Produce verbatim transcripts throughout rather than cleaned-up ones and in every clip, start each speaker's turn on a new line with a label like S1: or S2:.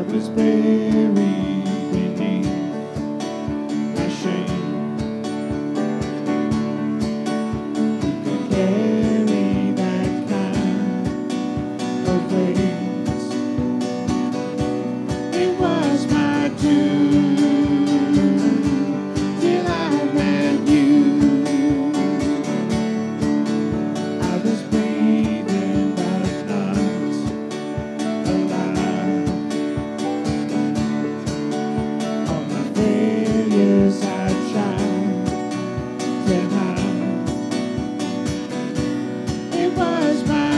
S1: was buried beneath my shame. Who could carry that kind of weight? It was my doom till I met you. I was breathing but not alive. All my failures I tried to hide. It was my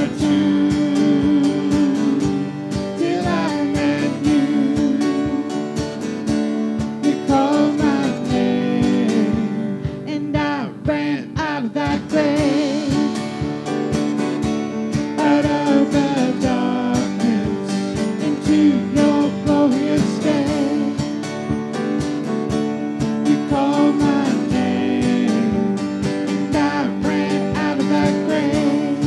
S1: doom till I met you. You called my name and I ran out of that grave, out of the darkness into your glorious day. You called my name and I ran out of that grave,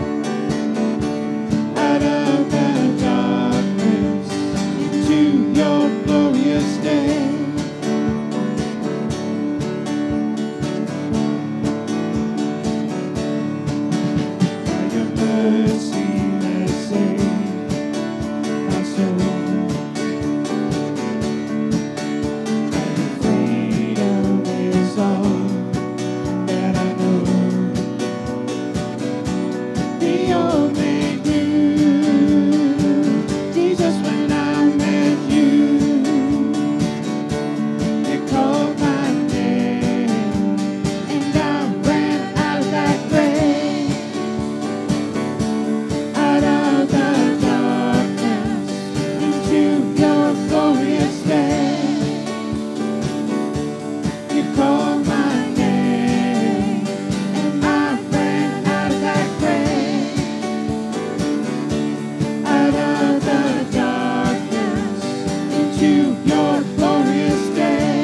S1: out of the darkness into your glorious day. By your mercy that saved my soul. By your freedom is all that I know. The only new Jesus, when I met you, you called my name and I ran out of that grave, out of the darkness into your glorious day. You called my name and I ran out of that grave, out of the darkness into your glorious day.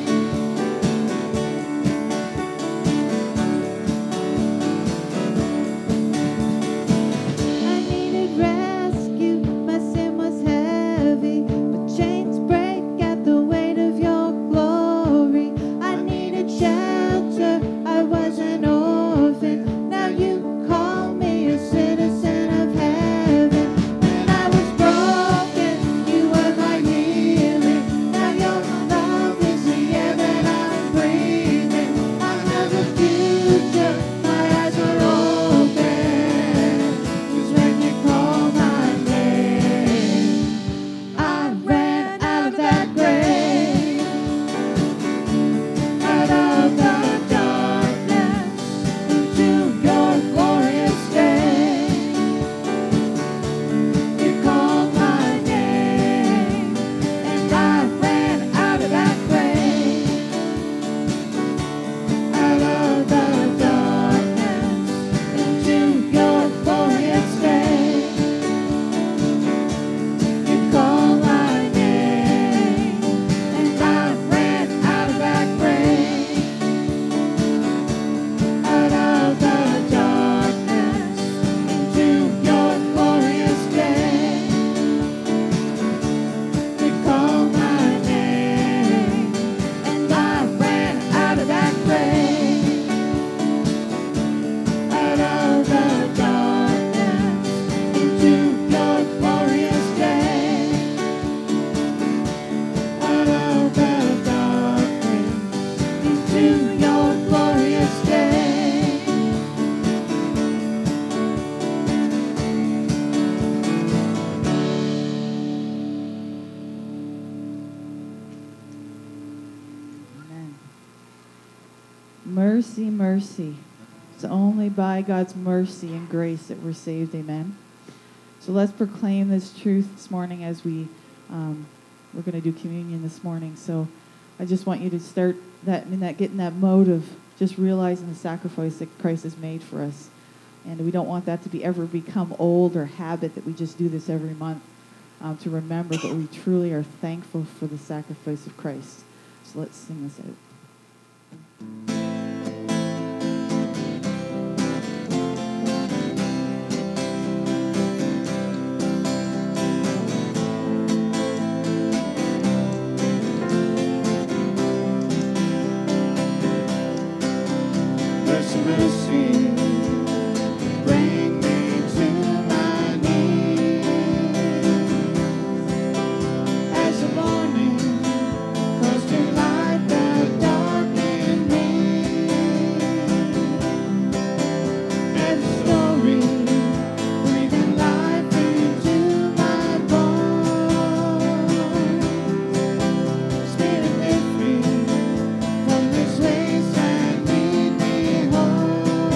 S2: I needed rescue, my sin was heavy, but chains break at the weight of your glory. I needed shelter, I was an orphan, now you call me a citizen of heaven. When I was broken, you were my healing, now your love is the air that I'm breathing. I have a future, my eyes are open, 'cause when you call my name, I ran out of that grave, out of the darkness into your glorious day. You called my name and I ran out of that grave, out of the darkness into your glorious day. You called my name and I ran out of that grave, out of the darkness into your glorious day. You called my name and I ran out of that grave, out of the darkness into your glorious day, out of the darkness into your glorious day.
S3: Amen. Mercy, mercy. It's only by God's mercy and grace that we're saved. Amen. So let's proclaim this truth this morning as we um, we're going to do communion this morning. So I just want you to start that in that getting that mode of just realizing the sacrifice that Christ has made for us, and we don't want that to be ever become old or habit that we just do this every month um, to remember, but we truly are thankful for the sacrifice of Christ. So let's sing this out.
S1: mercy, bring me to my knees. As the morning comes to light the dark in me, and the story breathing life into my bones. Spirit, lift me from this waste and lead me home.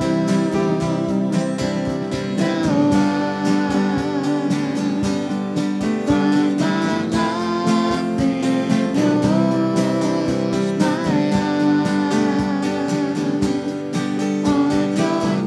S1: Now I find my life in yours, my eyes on your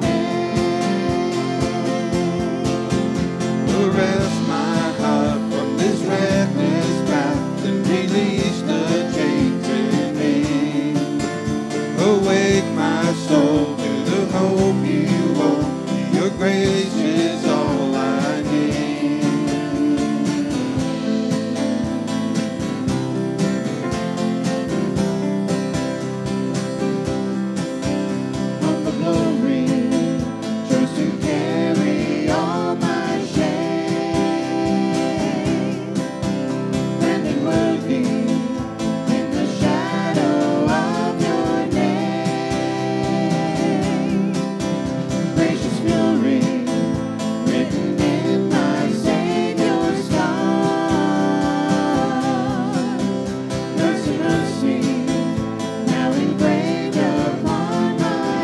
S1: name. Arrest my heart from this reckless path and release the chains in me. Awake my soul to the hope you hold. Your grace is all I need. On the glory, chose to carry all my shame, standing worthy in the shadow of your name. Gracious fury, written in my Savior's heart. Mercy, mercy, now engraved upon my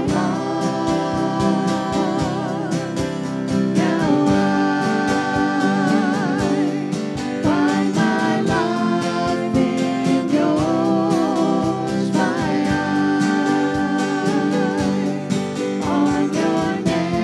S1: heart. Now I find my life in yours, my eyes on your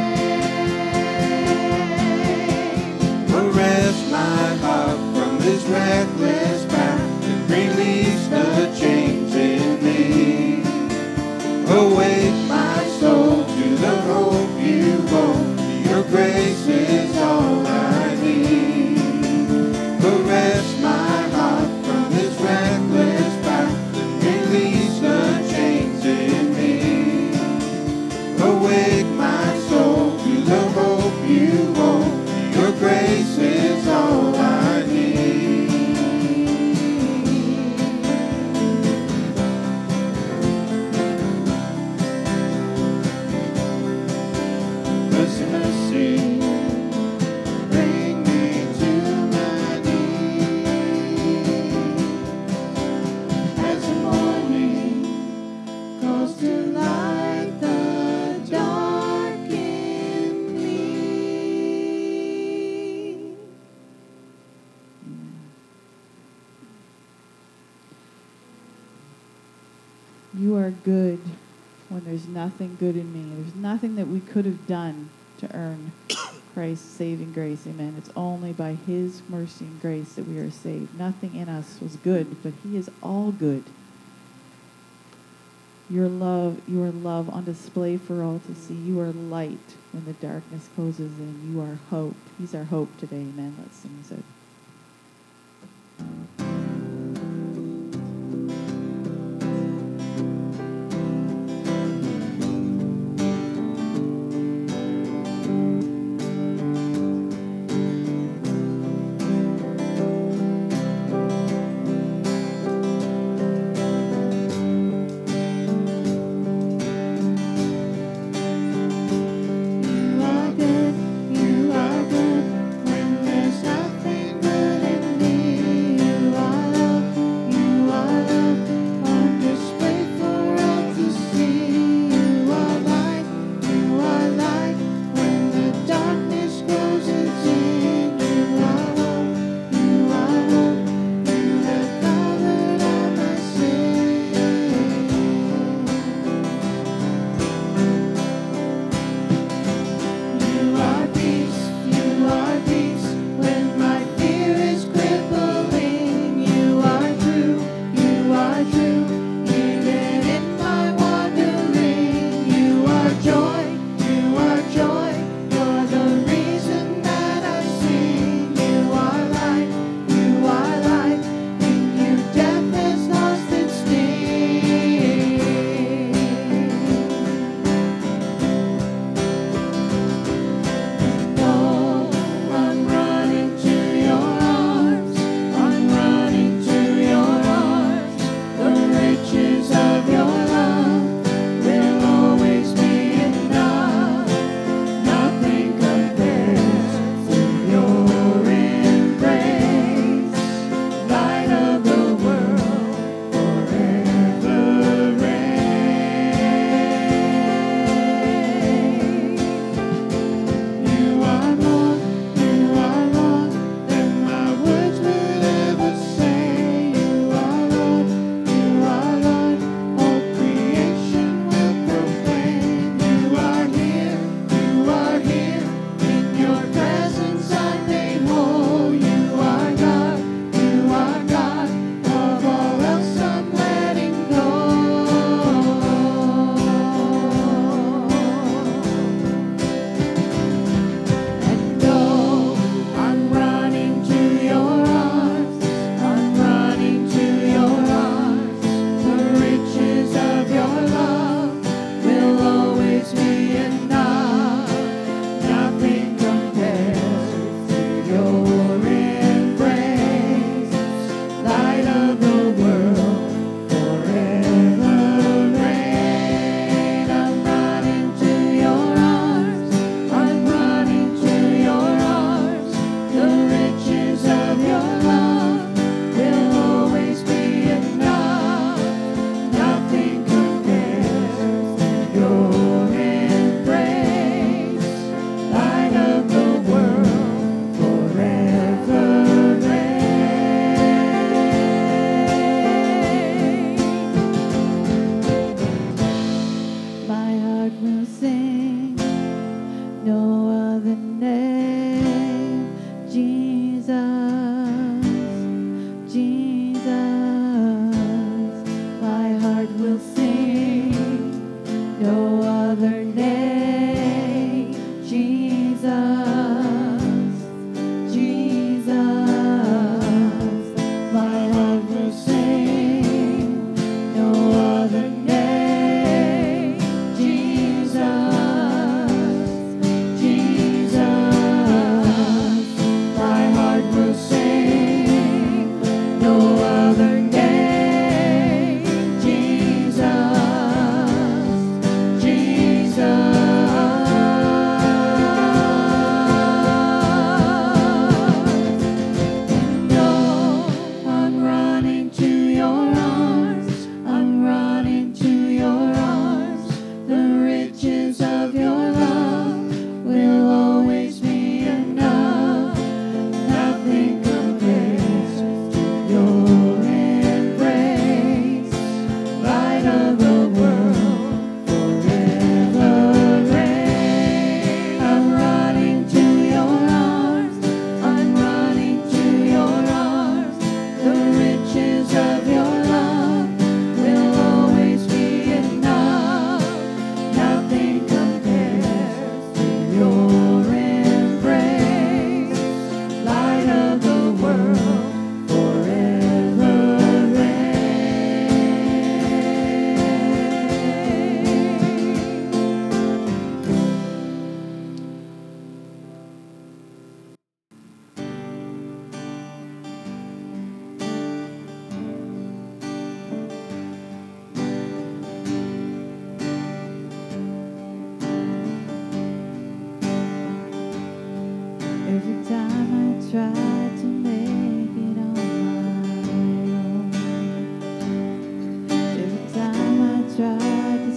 S1: name. Arrest my heart from this reckless path and release the chains in me. Awake my soul to the hope you hold. Your grace is all I need. Arrest my heart from this reckless path and release the chains in me. Awake my soul to the hope you hold. Your grace is all I need. Mercy, mercy, bring me to my knees. As the morning calls to light the dark in me.
S3: You are good when there's nothing good in me. There's nothing that we could have done to earn Christ's saving grace. Amen. It's only by his mercy and grace that we are saved. Nothing in us was good, but he is all good. Your love, your love on display for all to see. You are light when the darkness closes in. You are hope. He's our hope today. Amen. Let's sing this out.
S1: You are good, you are good when there's nothing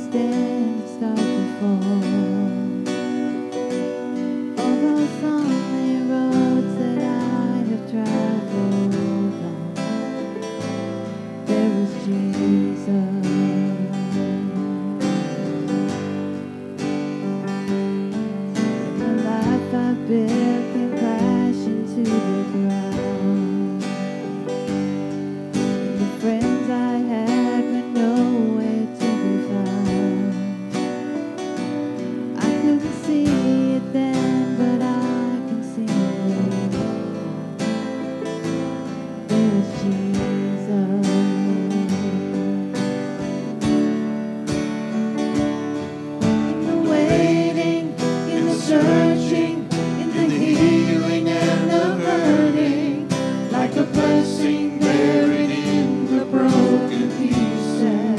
S2: stand, start to fall. All those lonely roads that I have traveled on, there was Jesus. And the life I built came crashing to the ground. And the friends I had were nowhere to be found. I couldn't see it then, but I can see it now. There was Jesus. In the waiting, in the searching, in the healing and the hurting, like a blessing buried in the broken pieces.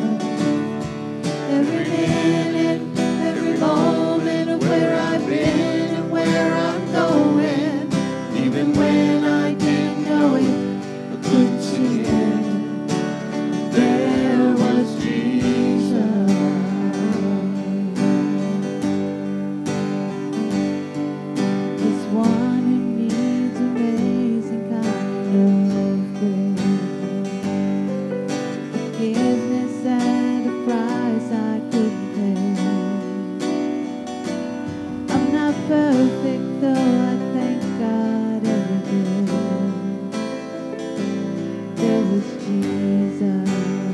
S2: Every minute, every moment of where I've been and where I'm going, even when I didn't know it, I couldn't see it. There was Jesus. This one who needs amazing kind of grace. Forgiveness at a price I couldn't pay. I'm not perfect, though I thank God every day. There was Jesus.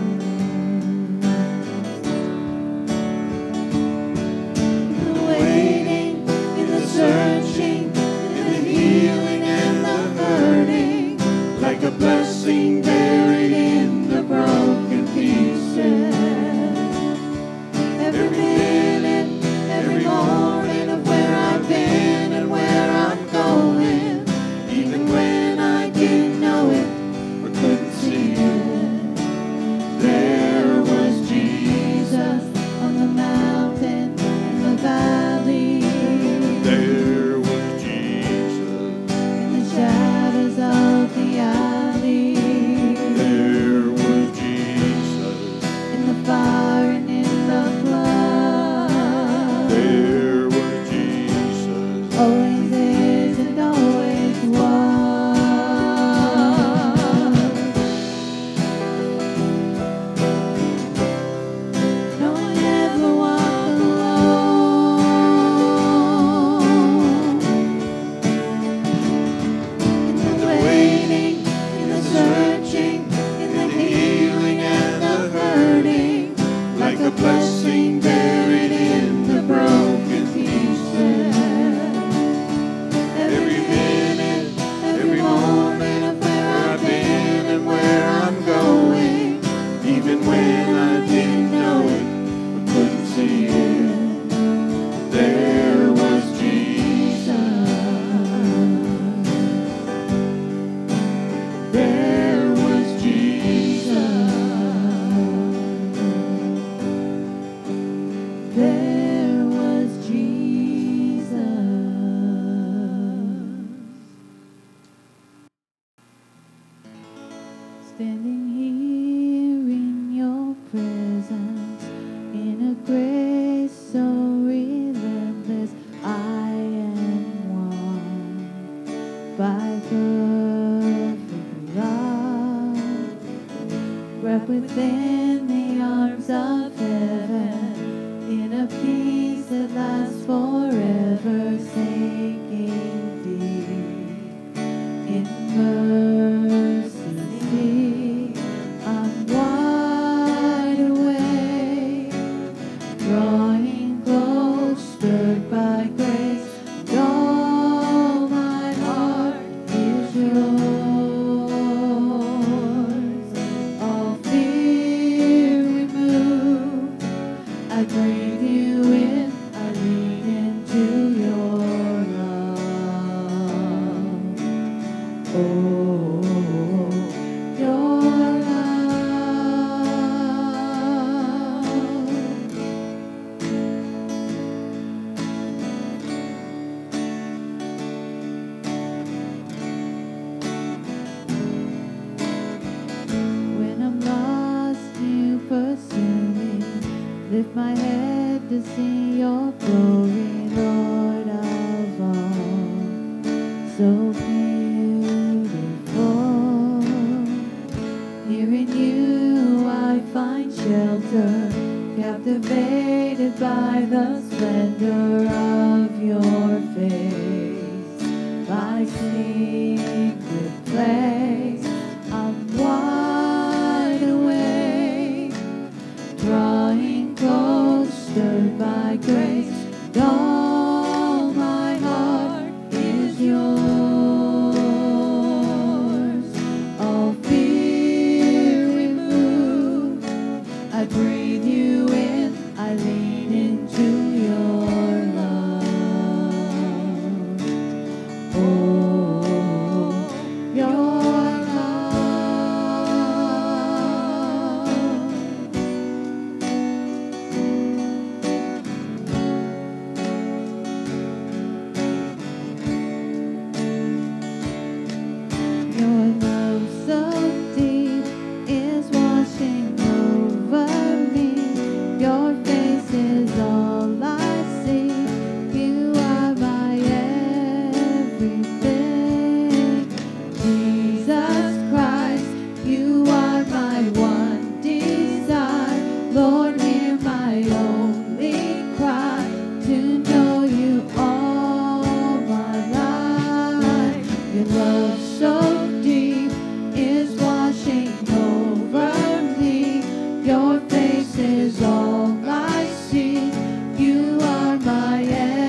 S2: In the waiting, in the searching, in the healing and the hurting, like a blessing buried in the broken pieces. Every minute, every moment of where I've been and where I'm going, even when I didn't know it or couldn't see it, there was Jesus on the mountain and the valley,
S1: There was Jesus.
S2: in the shadows of the alley,
S1: There was Jesus.
S2: in the fire and in the flood.
S1: There was Jesus.
S2: Always is and always was. No one ever walked alone. In the waiting, in the searching, in the healing and the hurting,
S1: Like a blessing buried in the broken pieces.
S2: every minute, every moment of where I've been and where I'm going,
S1: Even when I didn't know it or couldn't see it, there was Jesus. There was Jesus.
S2: there was Jesus. Standing here in your presence, in a grace so relentless, I am won by perfect love, wrapped within the arms of heaven, in a peace that lasts forever, sinking deep in mercy. I'm wide awake, drawing close, stirred by grace, and all my heart is yours. All fear removed, I breathe you in, I lean into your love. Oh, your love. When I'm lost, you pursue me, lift lift my head to see your glory, Lord of all. So beautiful. Here in you I find shelter, captivated by the splendor of your face. My secret place, I'm wide awake, drawing close, stirred by grace. And all my heart is yours. All fear removed, I breathe you in, I lean into your love. Oh, your love. Your love so deep is washing over me. Your face is all I see. You are my everything. Jesus Christ, you are my one desire. Lord, hear my only cry, to know you all my life. Your love so deep is washing over me. Your face is all I see. You are my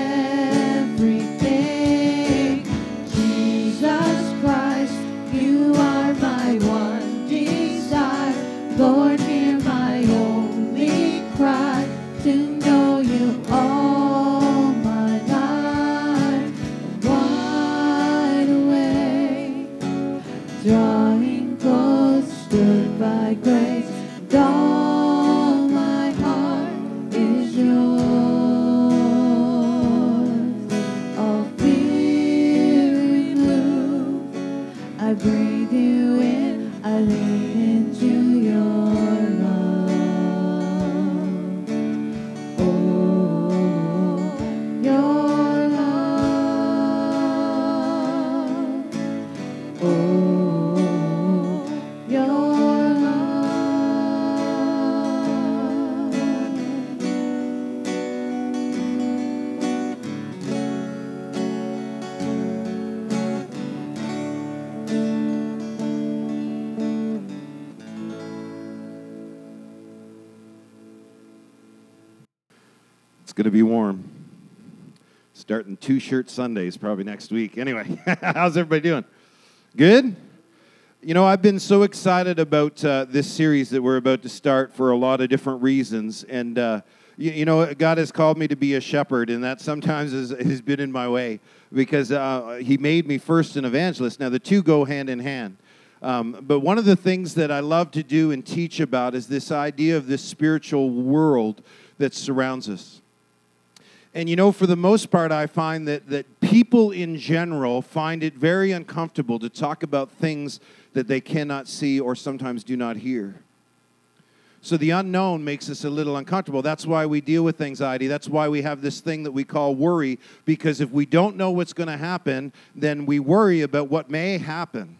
S2: everything. Jesus Christ, you are my one desire. Lord, hear my only cry, to know you all my life. Wide awake, drawing close, stirred by grace. And all my heart is yours. All fear removed, I breathe you in, I lean into your love. Oh, your love. Oh, your love.
S1: It's going to be warm. Starting two-shirt Sundays probably next week. Anyway, how's everybody doing? Good? You know, I've been so excited about uh, this series that we're about to start for a lot of different reasons. And, uh, you, you know, God has called me to be a shepherd, and that sometimes has, has been in my way because uh, he made me first an evangelist. Now, the two go hand in hand. Um, but one of the things that I love to do and teach about is this idea of this spiritual world that surrounds us. And, you know, for the most part, I find that, that people in general find it very uncomfortable to talk about things that they cannot see or sometimes do not hear. So the unknown makes us a little uncomfortable. That's why we deal with anxiety. That's why we have this thing that we call worry, because if we don't know what's going to happen, then we worry about what may happen.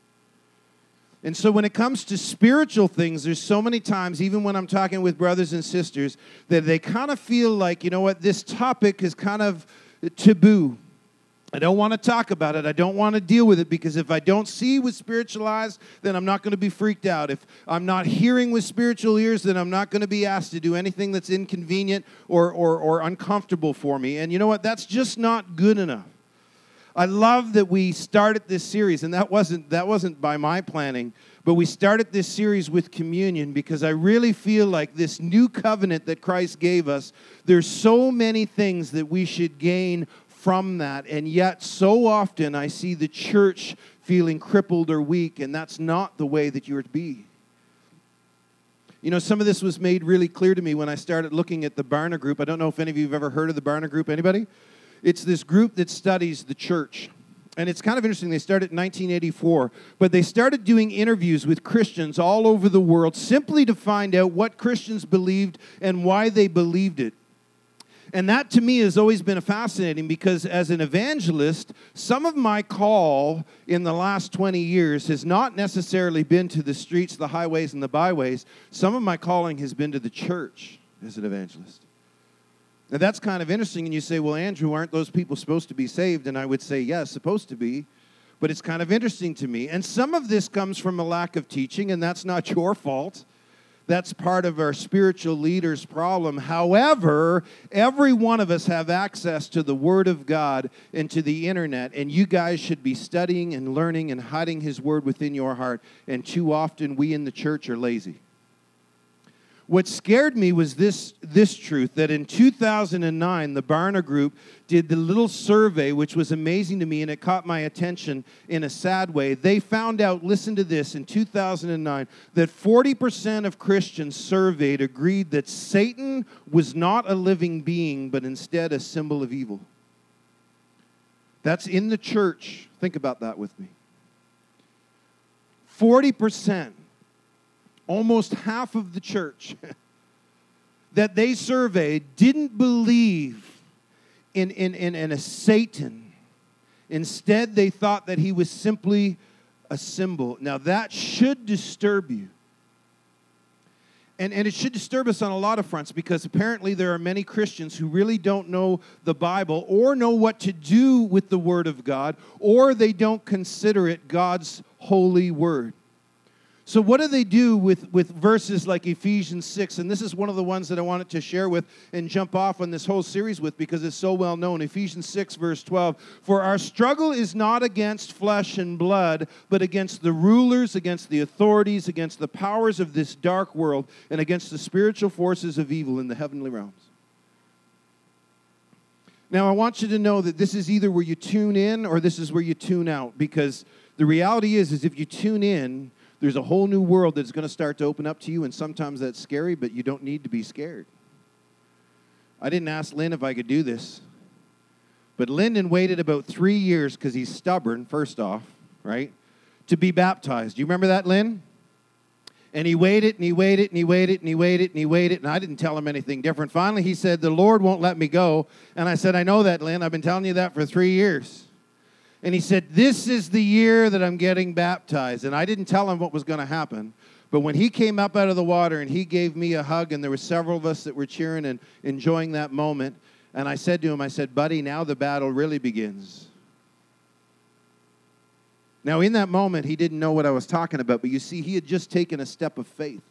S1: And so when it comes to spiritual things, there's so many times, even when I'm talking with brothers and sisters, that they kind of feel like, you know what, this topic is kind of taboo. I don't want to talk about it. I don't want to deal with it, because if I don't see with spiritual eyes, then I'm not going to be freaked out. If I'm not hearing with spiritual ears, then I'm not going to be asked to do anything that's inconvenient or, or, or uncomfortable for me. And you know what? That's just not good enough. I love that we started this series, and that wasn't that wasn't by my planning, but we started this series with communion because I really feel like this new covenant that Christ gave us, there's so many things that we should gain from that, and yet so often I see the church feeling crippled or weak, and that's not the way that you're to be. You know, some of this was made really clear to me when I started looking at the Barna Group. I don't know if any of you have ever heard of the Barna Group. Anybody? It's this group that studies the church. And it's kind of interesting. They started in nineteen eighty-four, but they started doing interviews with Christians all over the world simply to find out what Christians believed and why they believed it. And that to me has always been fascinating because as an evangelist, some of my call in the last twenty years has not necessarily been to the streets, the highways, and the byways. Some of my calling has been to the church as an evangelist. Now, that's kind of interesting, and you say, well, Andrew, aren't those people supposed to be saved? And I would say, yes, supposed to be, but it's kind of interesting to me. And some of this comes from a lack of teaching, and that's not your fault. That's part of our spiritual leaders' problem. However, every one of us have access to the Word of God and to the internet, and you guys should be studying and learning and hiding His Word within your heart, and too often we in the church are lazy. What scared me was this, this truth, that in two thousand nine, the Barna Group did the little survey, which was amazing to me, and it caught my attention in a sad way. They found out, listen to this, in two thousand nine, that forty percent of Christians surveyed agreed that Satan was not a living being, but instead a symbol of evil. That's in the church. Think about that with me. forty percent. Almost half of the church that they surveyed didn't believe in, in, in, in a Satan. Instead, they thought that he was simply a symbol. Now, that should disturb you. And, and it should disturb us on a lot of fronts because apparently there are many Christians who really don't know the Bible or know what to do with the Word of God, or they don't consider it God's holy Word. So what do they do with, with verses like Ephesians six? And this is one of the ones that I wanted to share with and jump off on this whole series with because it's so well known. Ephesians six, verse twelve. For our struggle is not against flesh and blood, but against the rulers, against the authorities, against the powers of this dark world, and against the spiritual forces of evil in the heavenly realms. Now, I want you to know that this is either where you tune in or this is where you tune out, because the reality is, is if you tune in, there's a whole new world that's going to start to open up to you, and sometimes that's scary, but you don't need to be scared. I didn't ask Lynn if I could do this, but Lyndon waited about three years because he's stubborn, first off, right, to be baptized. Do you remember that, Lynn? And he waited, and he waited, and he waited, and he waited, and he waited, and I didn't tell him anything different. Finally, he said, the Lord won't let me go. And I said, I know that, Lynn. I've been telling you that for three years. And he said, this is the year that I'm getting baptized. And I didn't tell him what was going to happen. But when he came up out of the water and he gave me a hug, and there were several of us that were cheering and enjoying that moment, and I said to him, I said, buddy, now the battle really begins. Now, in that moment, he didn't know what I was talking about, but you see, he had just taken a step of faith.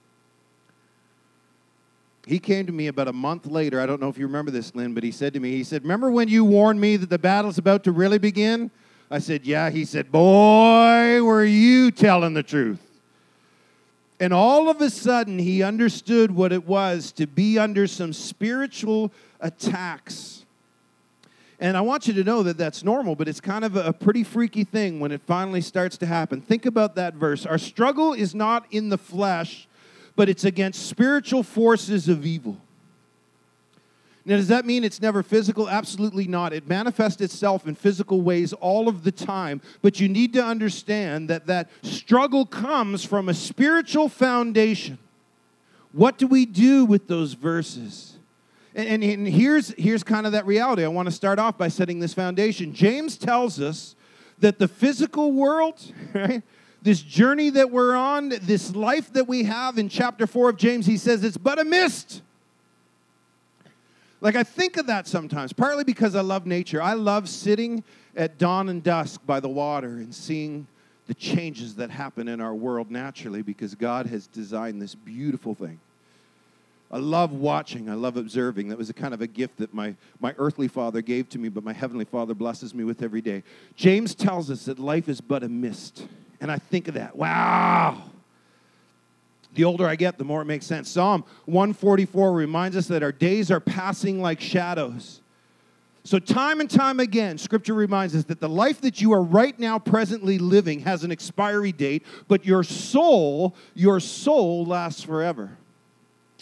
S1: He came to me about a month later. I don't know if you remember this, Lynn, but he said to me, he said, remember when you warned me that the battle's about to really begin? I said, yeah. He said, boy, were you telling the truth. And all of a sudden, he understood what it was to be under some spiritual attacks. And I want you to know that that's normal, but it's kind of a pretty freaky thing when it finally starts to happen. Think about that verse. Our struggle is not in the flesh, but it's against spiritual forces of evil. Now, does that mean it's never physical? Absolutely not. It manifests itself in physical ways all of the time, but you need to understand that that struggle comes from a spiritual foundation. What do we do with those verses? And, and, and here's, here's kind of that reality. I want to start off by setting this foundation. James tells us that the physical world, right, this journey that we're on, this life that we have, in chapter four of James, he says it's but a mist. Like, I think of that sometimes, partly because I love nature. I love sitting at dawn and dusk by the water and seeing the changes that happen in our world naturally because God has designed this beautiful thing. I love watching. I love observing. That was a kind of a gift that my, my earthly father gave to me, but my heavenly Father blesses me with every day. James tells us that life is but a mist. And I think of that. Wow. The older I get, the more it makes sense. Psalm one forty-four reminds us that our days are passing like shadows. So time and time again, Scripture reminds us that the life that you are right now presently living has an expiry date, but your soul, your soul lasts forever.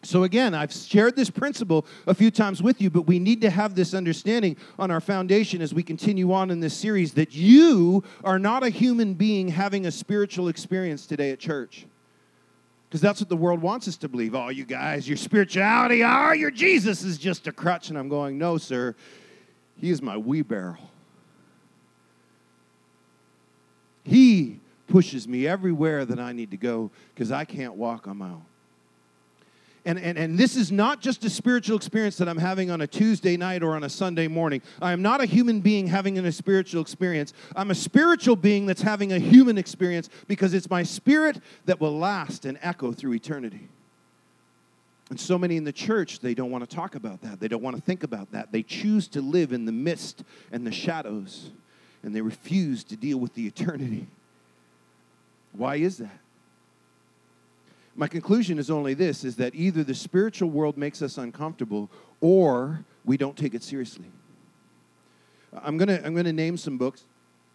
S1: So again, I've shared this principle a few times with you, but we need to have this understanding on our foundation as we continue on in this series that you are not a human being having a spiritual experience today at church. Because that's what the world wants us to believe. Oh, you guys, your spirituality, oh, your Jesus is just a crutch. And I'm going, no, sir, he is my wheelbarrow. He pushes me everywhere that I need to go because I can't walk on my own. And, and, and this is not just a spiritual experience that I'm having on a Tuesday night or on a Sunday morning. I am not a human being having a spiritual experience. I'm a spiritual being that's having a human experience because it's my spirit that will last and echo through eternity. And so many in the church, they don't want to talk about that. They don't want to think about that. They choose to live in the mist and the shadows, and they refuse to deal with the eternity. Why is that? My conclusion is only this, is that either the spiritual world makes us uncomfortable or we don't take it seriously. I'm going to I'm going to name some books.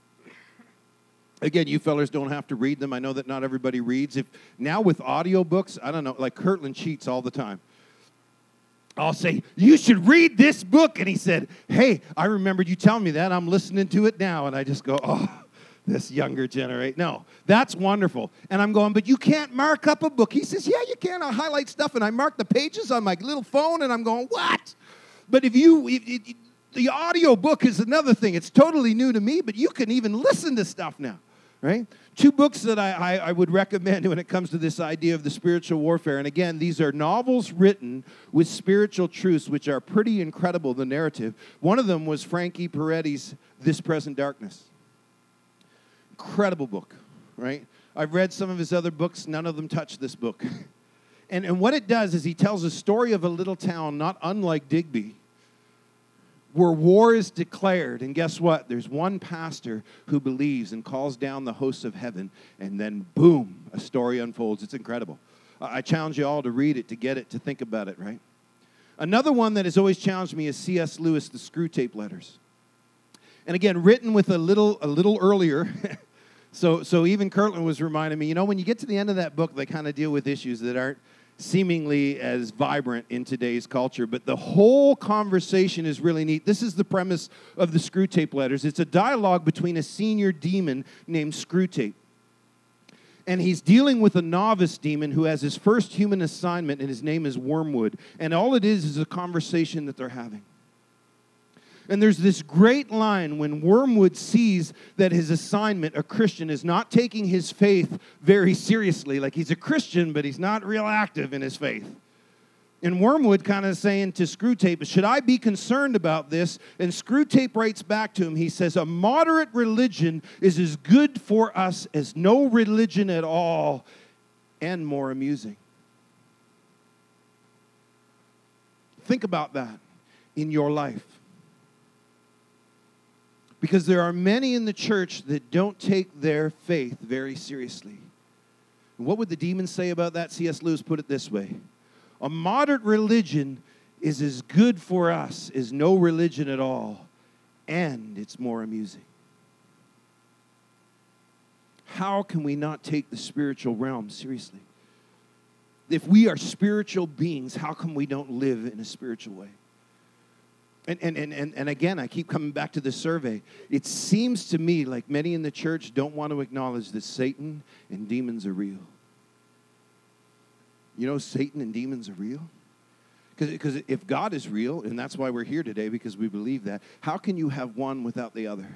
S1: Again, you fellers don't have to read them. I know that not everybody reads. If now with audio books, I don't know, like Kirtland cheats all the time. I'll say, you should read this book. And he said, hey, I remembered you telling me that. I'm listening to it now. And I just go, oh, this younger generation. No, that's wonderful. And I'm going, but you can't mark up a book. He says, yeah, you can. I highlight stuff, and I mark the pages on my little phone, and I'm going, what? But if you, it, it, the audio book is another thing. It's totally new to me, but you can even listen to stuff now, right? Two books that I, I, I would recommend when it comes to this idea of the spiritual warfare. And again, these are novels written with spiritual truths, which are pretty incredible, the narrative. One of them was Frankie Peretti's This Present Darkness. Incredible book, right? I've read some of his other books. None of them touch this book. And, and what it does is he tells a story of a little town not unlike Digby, where war is declared. And guess what? There's one pastor who believes and calls down the hosts of heaven. And then, boom, a story unfolds. It's incredible. I challenge you all to read it, to get it, to think about it, right? Another one that has always challenged me is C S Lewis, The Screwtape Letters. And again, written with a little, a little earlier. So so even Kirtland was reminding me, you know, when you get to the end of that book, they kind of deal with issues that aren't seemingly as vibrant in today's culture. But the whole conversation is really neat. This is the premise of the Screwtape Letters. It's a dialogue between a senior demon named Screwtape. And he's dealing with a novice demon who has his first human assignment, and his name is Wormwood. And all it is is a conversation that they're having. And there's this great line when Wormwood sees that his assignment, a Christian, is not taking his faith very seriously. Like he's a Christian, but he's not real active in his faith. And Wormwood kind of saying to Screwtape, should I be concerned about this? And Screwtape writes back to him, he says, a moderate religion is as good for us as no religion at all, and more amusing. Think about that in your life. Because there are many in the church that don't take their faith very seriously. And what would the demons say about that? C S Lewis put it this way. A moderate religion is as good for us as no religion at all, and it's more amusing. How can we not take the spiritual realm seriously? If we are spiritual beings, how come we don't live in a spiritual way? And, and, and, and, and again, I keep coming back to the survey. It seems to me like many in the church don't want to acknowledge that Satan and demons are real. You know, Satan and demons are real? Because if God is real, and that's why we're here today, because we believe that, how can you have one without the other?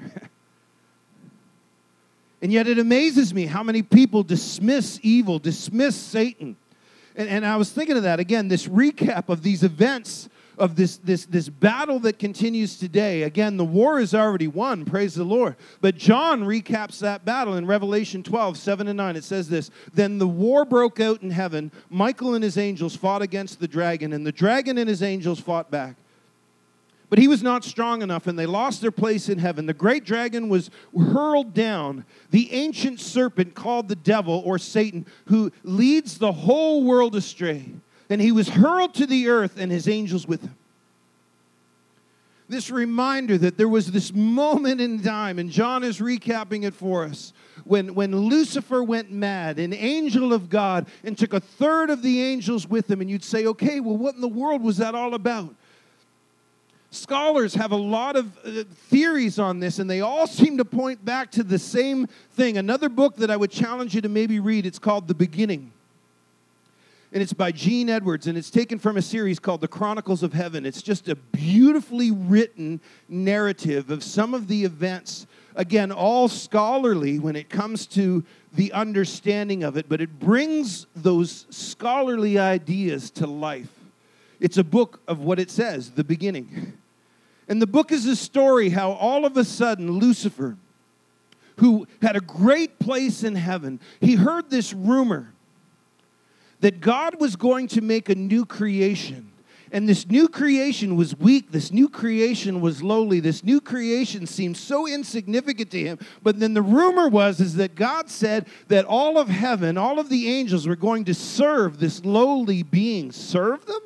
S1: And yet it amazes me how many people dismiss evil, dismiss Satan. And, and I was thinking of that, again, this recap of these events of this, this, this battle that continues today. Again, the war is already won, praise the Lord. But John recaps that battle in Revelation twelve, seven and nine. It says this, then the war broke out in heaven. Michael and his angels fought against the dragon, and the dragon and his angels fought back. But he was not strong enough, and they lost their place in heaven. The great dragon was hurled down, the ancient serpent called the devil, or Satan, who leads the whole world astray. And he was hurled to the earth, and his angels with him. this reminder that there was this moment in time, and John is recapping it for us, when, when Lucifer went mad, an angel of God, and took a third of the angels with him. And you'd say, okay, well, what in the world was that all about? Scholars have a lot of uh, theories on this, and they all seem to point back to the same thing. Another book that I would challenge you to maybe read, it's called The Beginning. And it's by Gene Edwards, and it's taken from a series called The Chronicles of Heaven. It's just a beautifully written narrative of some of the events, again, all scholarly when it comes to the understanding of it, but it brings those scholarly ideas to life. It's a book of what it says, The Beginning. And the book is a story how all of a sudden Lucifer, who had a great place in heaven, he heard this rumor that God was going to make a new creation. And this new creation was weak. This new creation was lowly. This new creation seemed so insignificant to him. But then the rumor was is that God said that all of heaven, all of the angels were going to serve this lowly being. Serve them?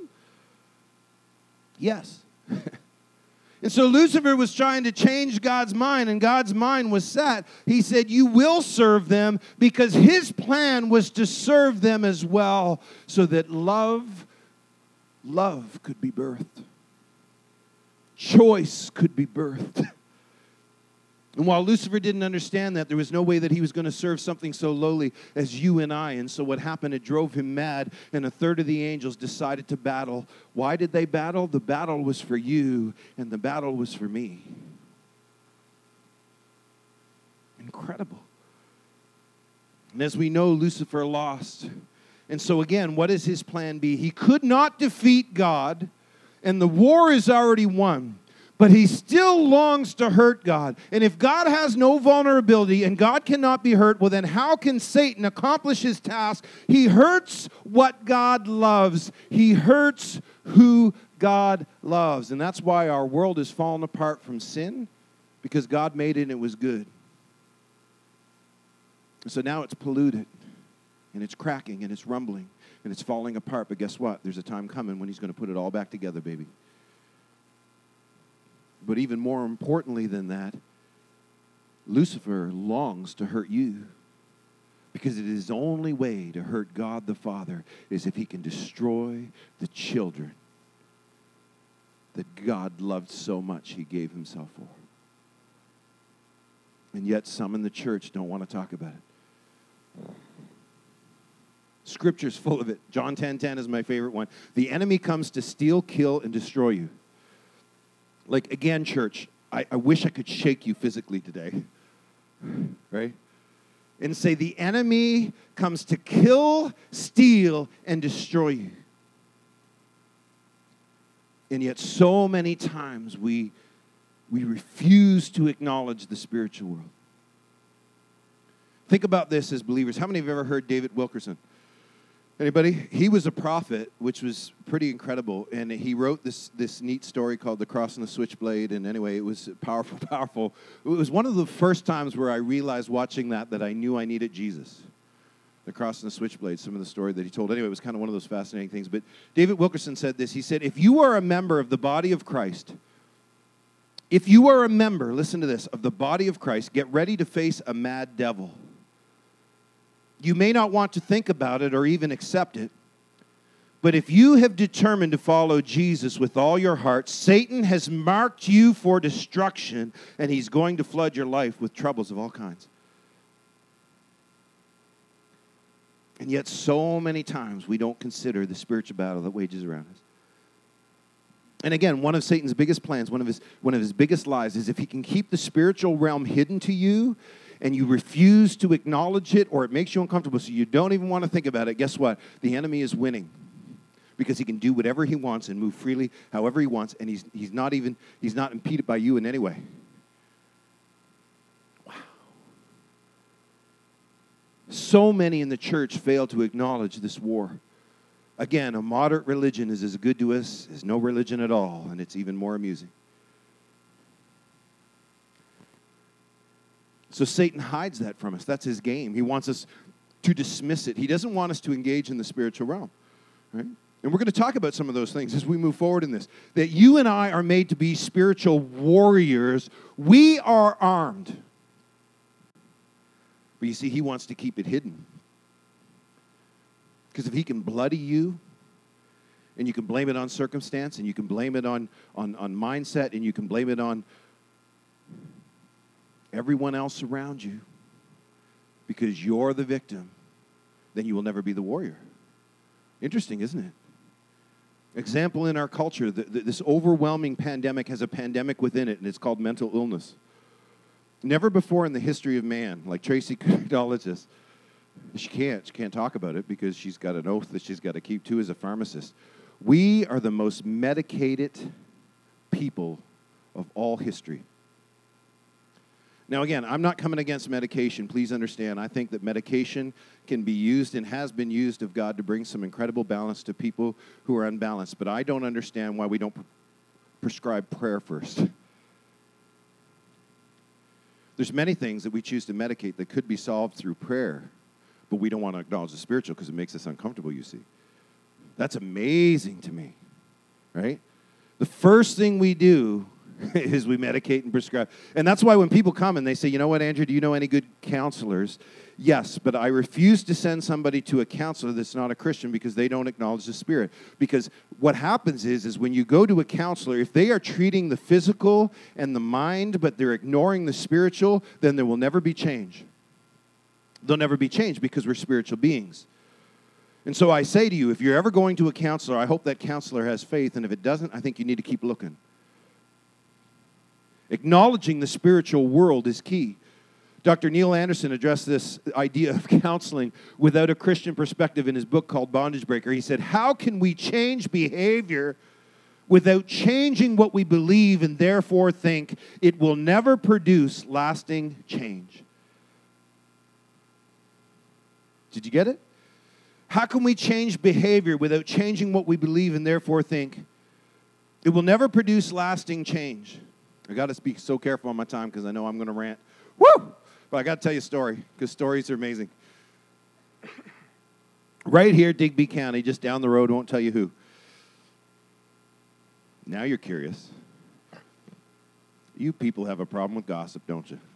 S1: Yes. And so Lucifer was trying to change God's mind, and God's mind was set. He said, you will serve them, because his plan was to serve them as well, so that love, love could be birthed. Choice could be birthed. And while Lucifer didn't understand that, there was no way that he was going to serve something so lowly as you and I. And so what happened, it drove him mad, and a third of the angels decided to battle. Why did they battle? The battle was for you, and the battle was for me. Incredible. And as we know, Lucifer lost. And so again, what is his plan B? He could not defeat God, and the war is already won. But he still longs to hurt God. And if God has no vulnerability and God cannot be hurt, well then how can Satan accomplish his task? He hurts what God loves. He hurts who God loves. And that's why our world has fallen apart from sin, because God made it and it was good. And so now it's polluted, and it's cracking, and it's rumbling, and it's falling apart. But guess what? There's a time coming when he's going to put it all back together, baby. But even more importantly than that, Lucifer longs to hurt you, because it is the only way to hurt God the Father is if he can destroy the children that God loved so much he gave himself for. And yet some in the church don't want to talk about it. Scripture's full of it. John ten ten is my favorite one. The enemy comes to steal, kill, and destroy you. Like, again, church, I, I wish I could shake you physically today, right? And say the enemy comes to kill, steal, and destroy you. And yet so many times we, we refuse to acknowledge the spiritual world. Think about this as believers. How many have ever heard David Wilkerson? Anybody? He was a prophet, which was pretty incredible. And he wrote this, this neat story called The Cross and the Switchblade. And anyway, it was powerful, powerful. It was one of the first times where I realized watching that that I knew I needed Jesus. The Cross and the Switchblade, some of the story that he told. Anyway, it was kind of one of those fascinating things. But David Wilkerson said this. He said, if you are a member of the body of Christ, if you are a member, listen to this, of the body of Christ, get ready to face a mad devil. You may not want to think about it or even accept it, but if you have determined to follow Jesus with all your heart, Satan has marked you for destruction, and he's going to flood your life with troubles of all kinds. And yet so many times we don't consider the spiritual battle that wages around us. And again, one of Satan's biggest plans, one of his, one of his biggest lies is if he can keep the spiritual realm hidden to you, and you refuse to acknowledge it, or it makes you uncomfortable, so you don't even want to think about it, guess what? The enemy is winning, because he can do whatever he wants and move freely however he wants, and he's he's not even he's not impeded by you in any way. Wow. So many in the church fail to acknowledge this war. Again, a moderate religion is as good to us as no religion at all, and it's even more amusing. So Satan hides that from us. That's his game. He wants us to dismiss it. He doesn't want us to engage in the spiritual realm, right? And we're going to talk about some of those things as we move forward in this. That you and I are made to be spiritual warriors. We are armed. But you see, he wants to keep it hidden. Because if he can bloody you, and you can blame it on circumstance, and you can blame it on, on, on mindset, and you can blame it on everyone else around you, because you're the victim, then you will never be the warrior. Interesting, isn't it? Example in our culture, the, the, this overwhelming pandemic has a pandemic within it, and it's called mental illness. Never before in the history of man, like Tracy could acknowledge this, she can't, she can't talk about it because she's got an oath that she's got to keep to as a pharmacist. We are the most medicated people of all history. Now, again, I'm not coming against medication. Please understand. I think that medication can be used and has been used of God to bring some incredible balance to people who are unbalanced. But I don't understand why we don't pre- prescribe prayer first. There's many things that we choose to medicate that could be solved through prayer, but we don't want to acknowledge the spiritual because it makes us uncomfortable, you see. That's amazing to me, right? The first thing we do is we medicate and prescribe. And that's why when people come and they say, you know what, Andrew, do you know any good counselors? Yes, but I refuse to send somebody to a counselor that's not a Christian because they don't acknowledge the Spirit. Because what happens is, is when you go to a counselor, if they are treating the physical and the mind, but they're ignoring the spiritual, then there will never be change. There'll never be change because we're spiritual beings. And so I say to you, if you're ever going to a counselor, I hope that counselor has faith, and if it doesn't, I think you need to keep looking. Acknowledging the spiritual world is key. Doctor Neil Anderson addressed this idea of counseling without a Christian perspective in his book called Bondage Breaker. He said, how can we change behavior without changing what we believe and therefore think it will never produce lasting change? Did you get it? How can we change behavior without changing what we believe and therefore think it will never produce lasting change? I got to be so careful on my time because I know I'm going to rant. Woo! But I got to tell you a story because stories are amazing. Right here, Digby County, just down the road, won't tell you who. Now you're curious. You people have a problem with gossip, don't you?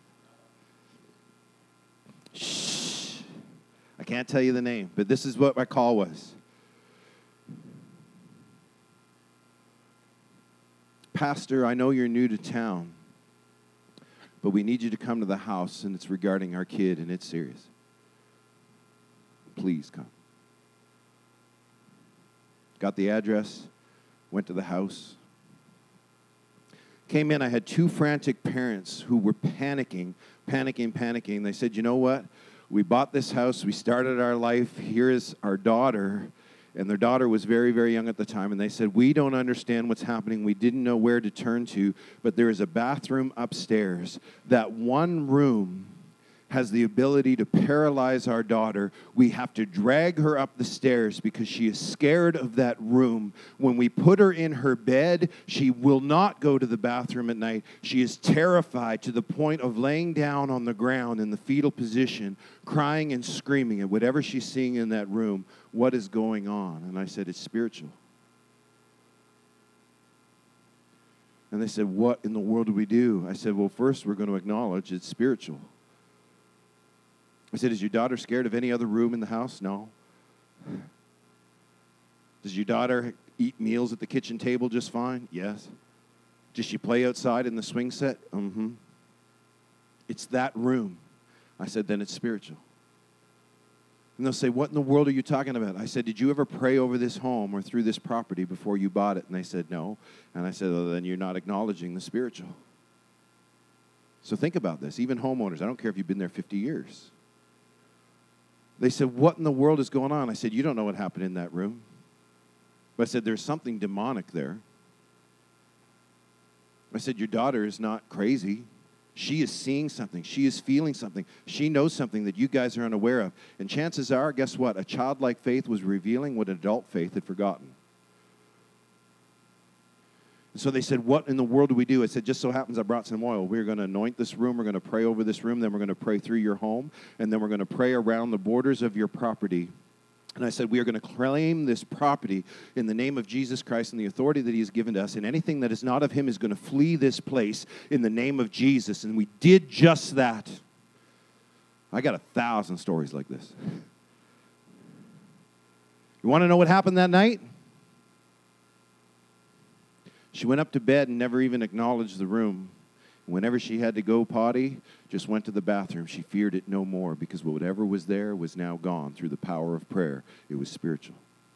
S1: Shh. I can't tell you the name, but this is what my call was. Pastor, I know you're new to town, but we need you to come to the house, and it's regarding our kid, and it's serious. Please come. Got the address, went to the house. Came in, I had two frantic parents who were panicking, panicking, panicking. They said, you know what? We bought this house, we started our life, here is our daughter, and their daughter was very, very young at the time, and they said, we don't understand what's happening, we didn't know where to turn to, but there is a bathroom upstairs. That one room has the ability to paralyze our daughter. We have to drag her up the stairs because she is scared of that room. When we put her in her bed, she will not go to the bathroom at night. She is terrified to the point of laying down on the ground in the fetal position, crying and screaming at whatever she's seeing in that room. What is going on? And I said, it's spiritual. And they said, what in the world do we do? I said, well, first we're going to acknowledge it's spiritual. I said, is your daughter scared of any other room in the house? No. Does your daughter eat meals at the kitchen table just fine? Yes. Does she play outside in the swing set? Mm-hmm. It's that room. I said, then it's spiritual. And they'll say, what in the world are you talking about? I said, did you ever pray over this home or through this property before you bought it? And they said, no. And I said, well, then you're not acknowledging the spiritual. So think about this. Even homeowners, I don't care if you've been there fifty years. They said, what in the world is going on? I said, you don't know what happened in that room. But I said, there's something demonic there. I said, your daughter is not crazy. She is seeing something. She is feeling something. She knows something that you guys are unaware of. And chances are, guess what? A childlike faith was revealing what adult faith had forgotten. And so they said, what in the world do we do? I said, just so happens I brought some oil. We're going to anoint this room. We're going to pray over this room. Then we're going to pray through your home. And then we're going to pray around the borders of your property. And I said, we are going to claim this property in the name of Jesus Christ and the authority that he has given to us. And anything that is not of him is going to flee this place in the name of Jesus. And we did just that. I got a thousand stories like this. You want to know what happened that night? She went up to bed and never even acknowledged the room. Whenever she had to go potty, just went to the bathroom. She feared it no more because whatever was there was now gone through the power of prayer. It was spiritual.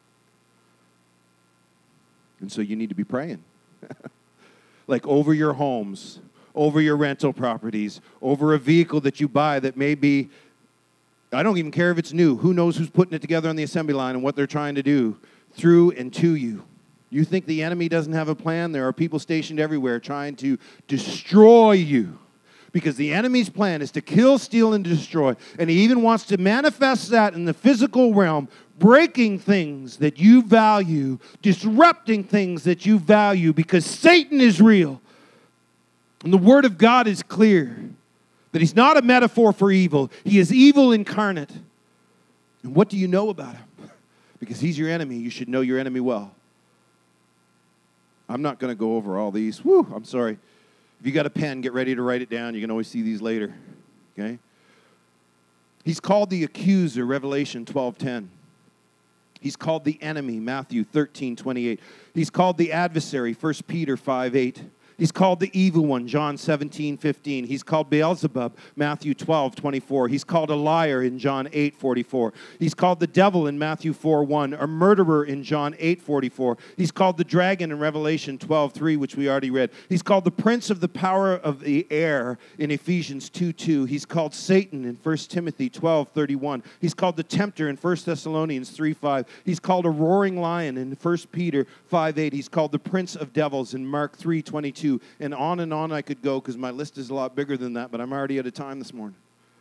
S1: And so you need to be praying. Like over your homes, over your rental properties, over a vehicle that you buy that may be, I don't even care if it's new. Who knows who's putting it together on the assembly line and what they're trying to do through and to you. You think the enemy doesn't have a plan? There are people stationed everywhere trying to destroy you. Because the enemy's plan is to kill, steal, and destroy. And he even wants to manifest that in the physical realm, breaking things that you value, disrupting things that you value, because Satan is real. And the Word of God is clear that he's not a metaphor for evil. He is evil incarnate. And what do you know about him? Because he's your enemy. You should know your enemy well. I'm not going to go over all these. Woo, I'm sorry. If you got a pen, get ready to write it down. You can always see these later. Okay? He's called the accuser, Revelation twelve ten. He's called the enemy, Matthew thirteen twenty-eight. He's called the adversary, First Peter five eight. He's called the evil one, John seventeen fifteen. He's called Beelzebub, Matthew twelve twenty-four. He's called a liar in John eight forty-four. He's called the devil in Matthew four one, a murderer in John eight forty-four. He's called the dragon in Revelation twelve three, which we already read. He's called the prince of the power of the air in Ephesians two two. He's called Satan in First Timothy twelve thirty-one. He's called the tempter in First Thessalonians three five. He's called a roaring lion in First Peter five eight. He's called the prince of devils in Mark three twenty-two. And on and on I could go because my list is a lot bigger than that, but I'm already out of time this morning.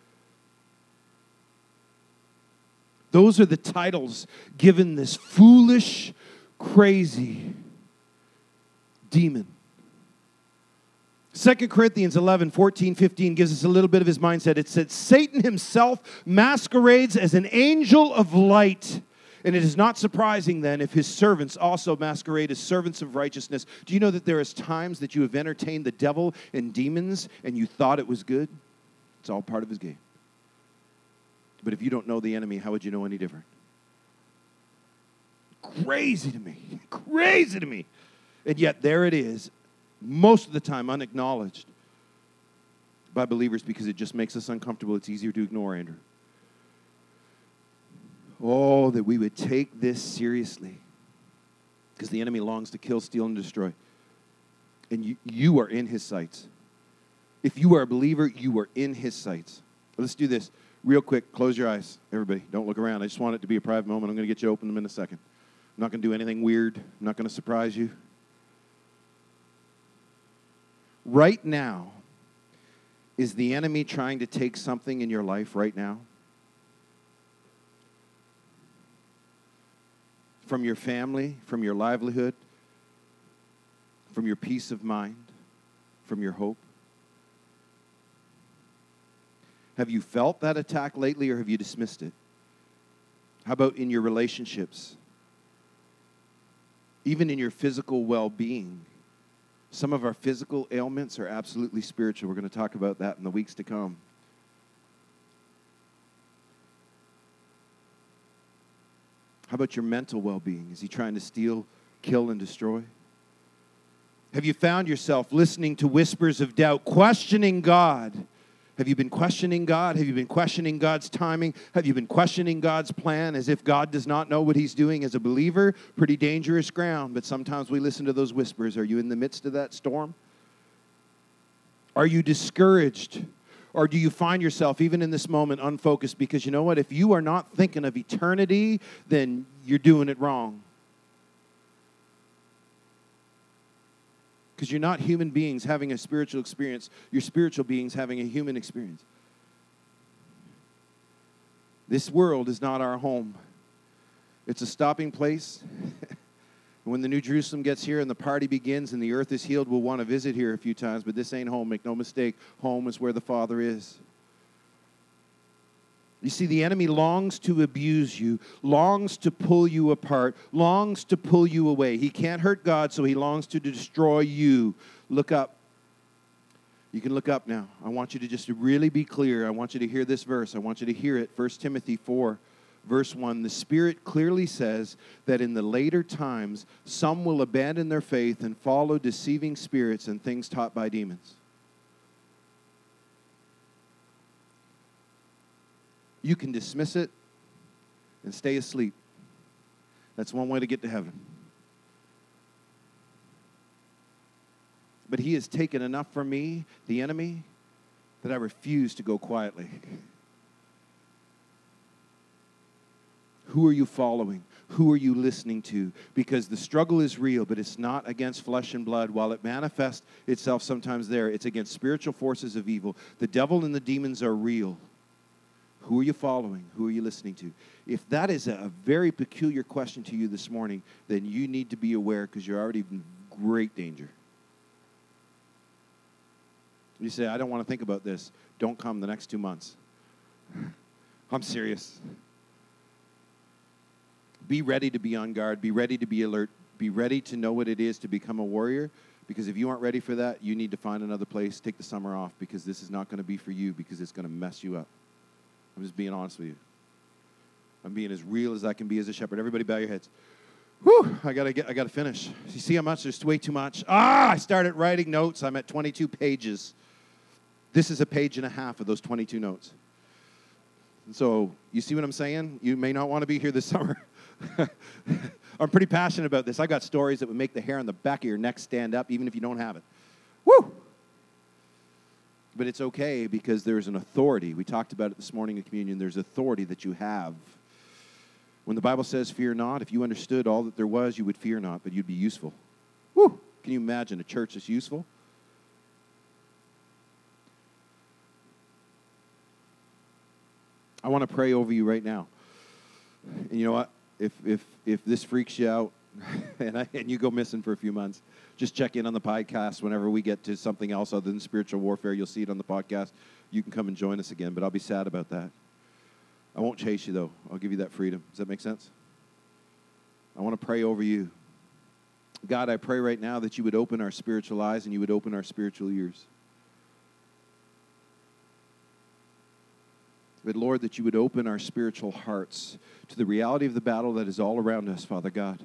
S1: Those are the titles given this foolish, crazy demon. Second Corinthians eleven, fourteen, fifteen gives us a little bit of his mindset. It said, Satan himself masquerades as an angel of light. And it is not surprising then if his servants also masquerade as servants of righteousness. Do you know that there is times that you have entertained the devil and demons and you thought it was good? It's all part of his game. But if you don't know the enemy, how would you know any different? Crazy to me. Crazy to me. And yet there it is, most of the time unacknowledged by believers because it just makes us uncomfortable. It's easier to ignore, Andrew. Oh, that we would take this seriously. Because the enemy longs to kill, steal, and destroy. And you, you are in his sights. If you are a believer, you are in his sights. Let's do this real quick. Close your eyes, everybody. Don't look around. I just want it to be a private moment. I'm going to get you open them in a second. I'm not going to do anything weird. I'm not going to surprise you. Right now, is the enemy trying to take something in your life right now? From your family, from your livelihood, from your peace of mind, from your hope? Have you felt that attack lately or have you dismissed it? How about in your relationships? Even in your physical well-being. Some of our physical ailments are absolutely spiritual. We're going to talk about that in the weeks to come. How about your mental well-being? Is he trying to steal, kill, and destroy? Have you found yourself listening to whispers of doubt, questioning God? Have you been questioning God? Have you been questioning God's timing? Have you been questioning God's plan as if God does not know what he's doing as a believer? Pretty dangerous ground, but sometimes we listen to those whispers. Are you in the midst of that storm? Are you discouraged? Or do you find yourself, even in this moment, unfocused? Because you know what? If you are not thinking of eternity, then you're doing it wrong. Because you're not human beings having a spiritual experience. You're spiritual beings having a human experience. This world is not our home. It's a stopping place. When the New Jerusalem gets here and the party begins and the earth is healed, we'll want to visit here a few times, but this ain't home. Make no mistake, home is where the Father is. You see, the enemy longs to abuse you, longs to pull you apart, longs to pull you away. He can't hurt God, so he longs to destroy you. Look up. You can look up now. I want you to just really be clear. I want you to hear this verse. I want you to hear it. First Timothy four, verse one. The Spirit clearly says that in the later times, some will abandon their faith and follow deceiving spirits and things taught by demons. You can dismiss it and stay asleep. That's one way to get to heaven. But he has taken enough from me, the enemy, that I refuse to go quietly. Who are you following? Who are you listening to? Because the struggle is real, but it's not against flesh and blood. While it manifests itself sometimes there, it's against spiritual forces of evil. The devil and the demons are real. Who are you following? Who are you listening to? If that is a very peculiar question to you this morning, then you need to be aware because you're already in great danger. You say, I don't want to think about this. Don't come the next two months. I'm serious. Be ready to be on guard. Be ready to be alert. Be ready to know what it is to become a warrior. Because if you aren't ready for that, you need to find another place. Take the summer off because this is not going to be for you because it's going to mess you up. I'm just being honest with you. I'm being as real as I can be as a shepherd. Everybody bow your heads. Whew, I gotta get I gotta finish. You see how much? There's way too much. Ah, I started writing notes. I'm at twenty-two pages. This is a page and a half of those twenty-two notes. And so, you see what I'm saying? You may not want to be here this summer. I'm pretty passionate about this. I got stories that would make the hair on the back of your neck stand up, even if you don't have it. Woo! But it's okay because there's an authority. We talked about it this morning in communion. There's authority that you have. When the Bible says, fear not, if you understood all that there was, you would fear not, but you'd be useful. Woo! Can you imagine a church that's useful? I want to pray over you right now. And you know what? If if if this freaks you out and, I, and you go missing for a few months, just check in on the podcast whenever we get to something else other than spiritual warfare. You'll see it on the podcast. You can come and join us again, but I'll be sad about that. I won't chase you, though. I'll give you that freedom. Does that make sense? I want to pray over you. God, I pray right now that you would open our spiritual eyes and you would open our spiritual ears. But, Lord, that you would open our spiritual hearts to the reality of the battle that is all around us, Father God.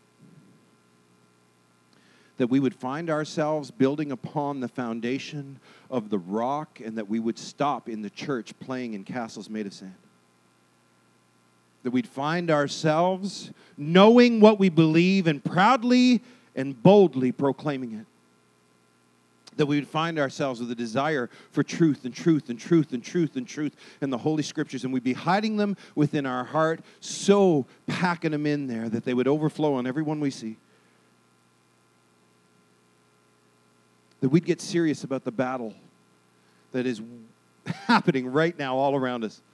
S1: That we would find ourselves building upon the foundation of the rock and that we would stop in the church playing in castles made of sand. That we'd find ourselves knowing what we believe and proudly and boldly proclaiming it. That we would find ourselves with a desire for truth and truth and truth and truth and truth in the Holy Scriptures. And we'd be hiding them within our heart, so packing them in there that they would overflow on everyone we see. That we'd get serious about the battle that is happening right now all around us.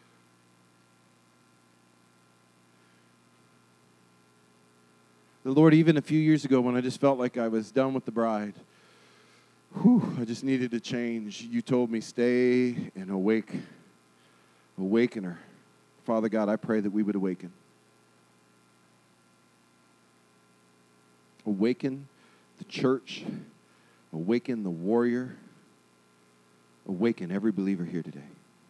S1: The Lord, even a few years ago when I just felt like I was done with the bride, whew, I just needed to change. You told me, stay and awake. Awaken her. Father God, I pray that we would awaken. Awaken the church. Awaken the warrior. Awaken every believer here today.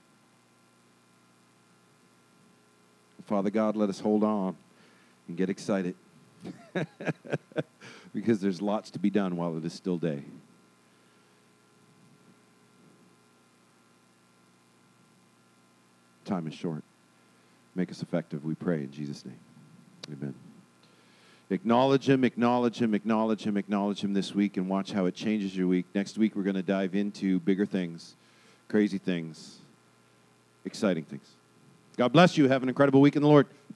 S1: Father God, let us hold on and get excited. Because there's lots to be done while it is still day. Time is short. Make us effective, we pray in Jesus' name. Amen. Acknowledge him, acknowledge him, acknowledge him, acknowledge him this week, and watch how it changes your week. Next week, we're going to dive into bigger things, crazy things, exciting things. God bless you. Have an incredible week in the Lord.